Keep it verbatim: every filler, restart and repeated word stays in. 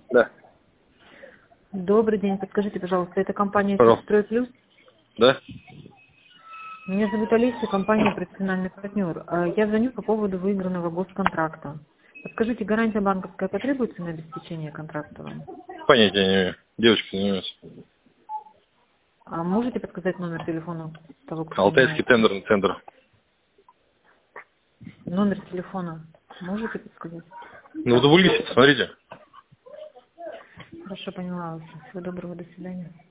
Да. Добрый день. Подскажите, пожалуйста, это компания Пожалуйста. «Строй Плюс»? Да? Меня зовут Олеся, компания «Профессиональный партнер». А Я звоню по поводу выигранного госконтракта. Подскажите, гарантия банковская потребуется на обеспечение контракта вам? Понятия не имею. Девочка занимается. А можете подсказать номер телефона того, кто Алтайский занимается? тендерный центр. Номер телефона можете подсказать? Ну, вот в Улисе, посмотрите. Хорошо, поняла вас. Всего доброго, до свидания.